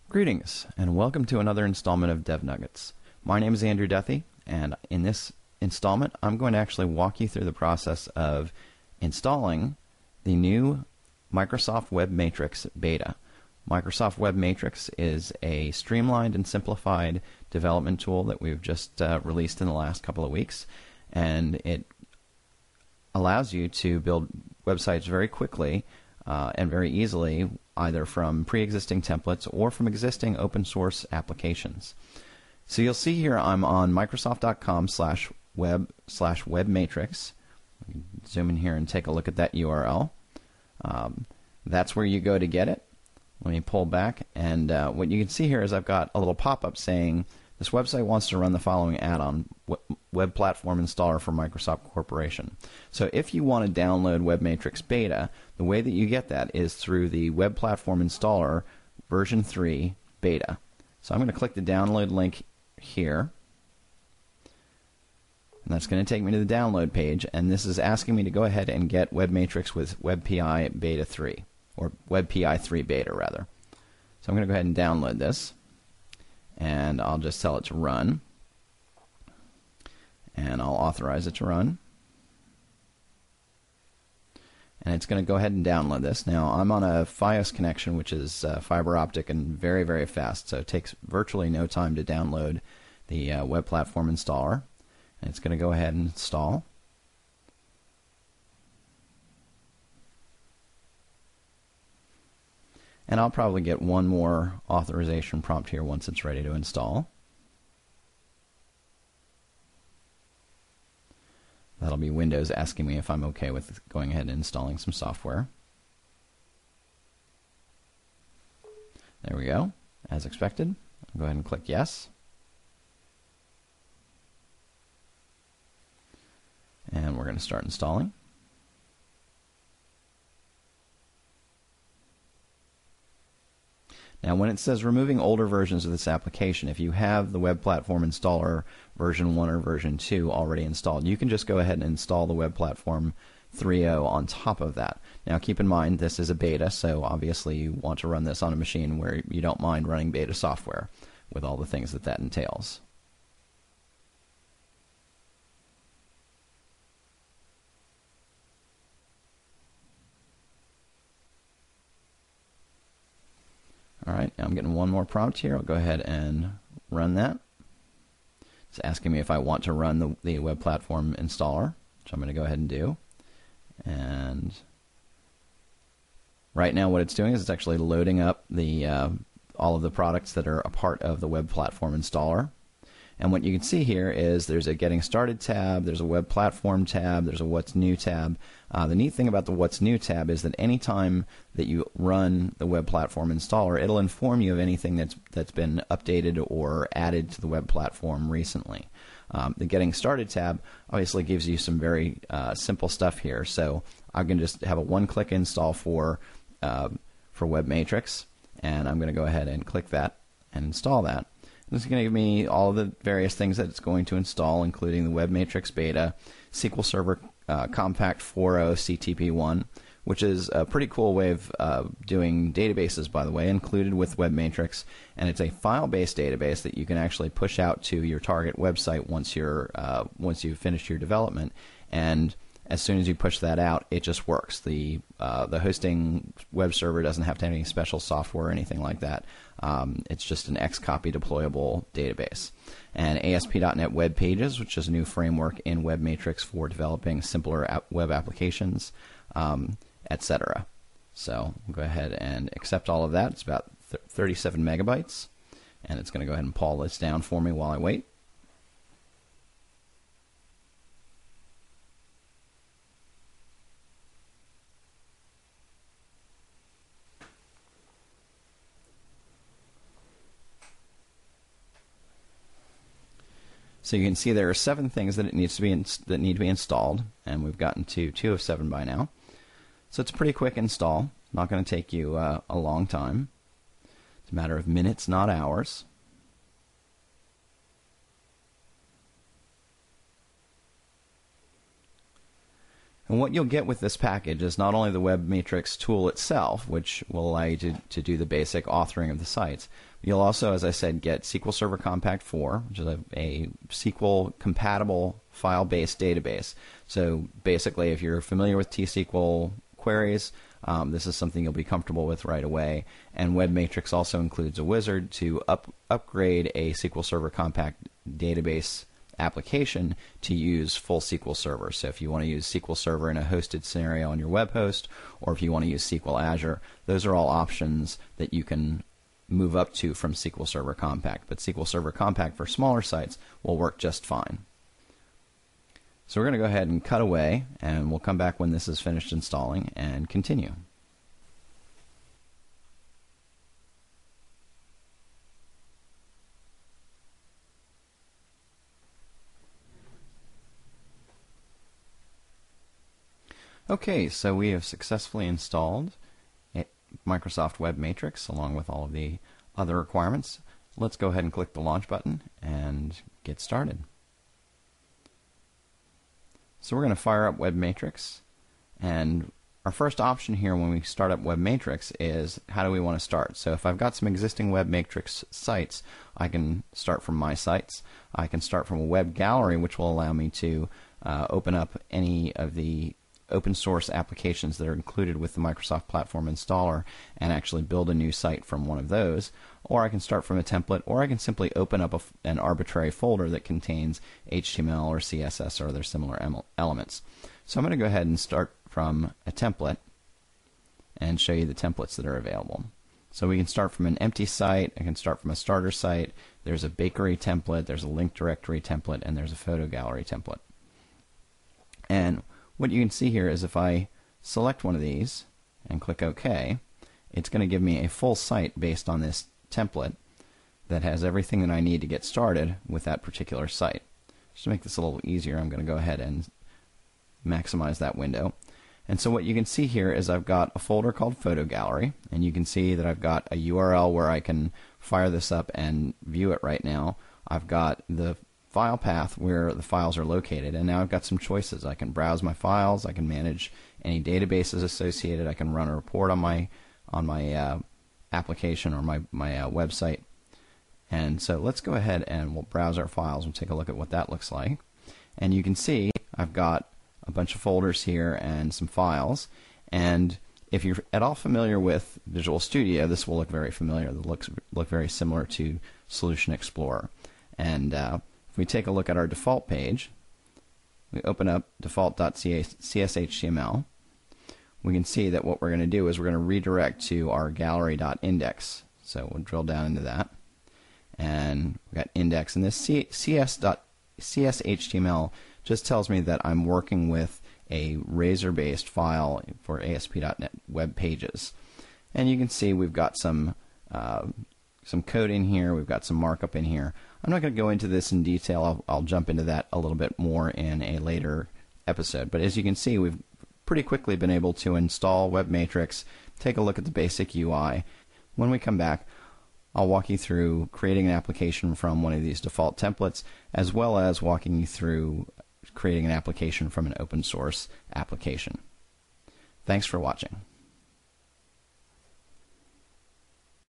Greetings, and welcome to another installment of Dev Nuggets. My name is Andrew Duthie, and in this installment, I'm going to actually walk you through the process of installing the new Microsoft Web Matrix beta. Microsoft Web Matrix is a streamlined and simplified development tool that we've just released in the last couple of weeks, and it allows you to build websites very quickly and very easily, either from pre-existing templates or from existing open source applications. So you'll see here I'm on Microsoft.com/web/webmatrix. Zoom in here and take a look at that URL. That's where you go to get it. Let me pull back, and what you can see here is I've got a little pop-up saying this website wants to run the following add-on, Web Platform Installer for Microsoft Corporation. So if you want to download Web Matrix Beta, the way that you get that is through the Web Platform Installer version 3 beta. So I'm going to click the download link here, and that's going to take me to the download page, and this is asking me to go ahead and get Web Matrix with WebPI Beta 3, or WebPI 3 Beta rather. So I'm going to go ahead and download this, and I'll just tell it to run, and I'll authorize it to run, and it's going to go ahead and download this. Now I'm on a Fios connection, which is fiber optic and very, very fast, so it takes virtually no time to download the Web Platform Installer, and it's going to go ahead and install. And I'll probably get one more authorization prompt here once it's ready to install. That'll be Windows asking me if I'm okay with going ahead and installing some software. There we go, as expected. I'll go ahead and click yes. And we're going to start installing. Now, when it says removing older versions of this application, if you have the Web Platform Installer version 1 or version 2 already installed, you can just go ahead and install the Web Platform 3.0 on top of that. Now, keep in mind, this is a beta, so obviously you want to run this on a machine where you don't mind running beta software with all the things that that entails. Alright, now I'm getting one more prompt here. I'll go ahead and run that. It's asking me if I want to run the Web Platform Installer, which I'm going to go ahead and do. And right now what it's doing is it's actually loading up the all of the products that are a part of the Web Platform Installer. And what you can see here is there's a Getting Started tab, there's a Web Platform tab, there's a What's New tab. The neat thing about the What's New tab is that anytime that you run the Web Platform Installer, it'll inform you of anything that's been updated or added to the web platform recently. The Getting Started tab obviously gives you some very simple stuff here. So I can just have a one-click install for Web Matrix, and I'm going to go ahead and click that and install that. This is going to give me all of the various things that it's going to install, including the Web Matrix Beta, SQL Server Compact 4.0 CTP1, which is a pretty cool way of doing databases, by the way, included with Web Matrix. And it's a file-based database that you can actually push out to your target website once you've finished your development. And as soon as you push that out, it just works. The hosting web server doesn't have to have any special software or anything like that. It's just an Xcopy deployable database. And ASP.NET Web Pages, which is a new framework in Web Matrix for developing simpler web applications, etc. So we'll go ahead and accept all of that. It's about 37 megabytes, and it's going to go ahead and pull this down for me while I wait. So you can see there are 7 things that need to be installed, and we've gotten to 2 of 7 by now. So it's a pretty quick install. Not going to take you a long time. It's a matter of minutes, not hours. And And what you'll get with this package is not only the Web Matrix tool itself, which will allow you to do the basic authoring of the sites, you'll also, as I said, get SQL Server Compact 4, which is a SQL-compatible file-based database. So basically, if you're familiar with T-SQL queries, this is something you'll be comfortable with right away. And Web Matrix also includes a wizard to upgrade a SQL Server Compact database application to use full SQL Server. So if you want to use SQL Server in a hosted scenario on your web host, or if you want to use SQL Azure, those are all options that you can move up to from SQL Server Compact. But SQL Server Compact for smaller sites will work just fine. So we're going to go ahead and cut away, and we'll come back when this is finished installing and continue. Okay, so we have successfully installed Microsoft Web Matrix along with all of the other requirements. Let's go ahead and click the launch button and get started. So we're going to fire up Web Matrix, and our first option here when we start up Web Matrix is how do we want to start. So if I've got some existing Web Matrix sites, I can start from My Sites. I can start from a web gallery, which will allow me to open up any of the open source applications that are included with the Microsoft Platform Installer and actually build a new site from one of those. Or I can start from a template, or I can simply open up an arbitrary folder that contains HTML or CSS or other similar elements. So I'm going to go ahead and start from a template and show you the templates that are available. So we can start from an empty site, I can start from a starter site, there's a bakery template, there's a link directory template, and there's a photo gallery template. And what you can see here is if I select one of these and click OK, it's going to give me a full site based on this template that has everything that I need to get started with that particular site. Just to make this a little easier, I'm going to go ahead and maximize that window. And so what you can see here is I've got a folder called Photo Gallery, and you can see that I've got a URL where I can fire this up and view it right now. I've got the file path where the files are located, and now I've got some choices. I can browse my files, I can manage any databases associated, I can run a report on my application or my website. And so let's go ahead and we'll browse our files and take a look at what that looks like. And you can see I've got a bunch of folders here and some files, and if you're at all familiar with Visual Studio, this will look very familiar. It look very similar to Solution Explorer. And if we take a look at our default page, we open up default.cshtml, we can see that what we're going to do is we're going to redirect to our gallery.index. So we'll drill down into that. And we've got index, and this cshtml just tells me that I'm working with a Razor-based file for ASP.NET Web Pages. And you can see we've got some code in here, we've got some markup in here. I'm not going to go into this in detail. I'll jump into that a little bit more in a later episode. But as you can see, we've pretty quickly been able to install Web Matrix, take a look at the basic UI. When we come back, I'll walk you through creating an application from one of these default templates, as well as walking you through creating an application from an open source application. Thanks for watching.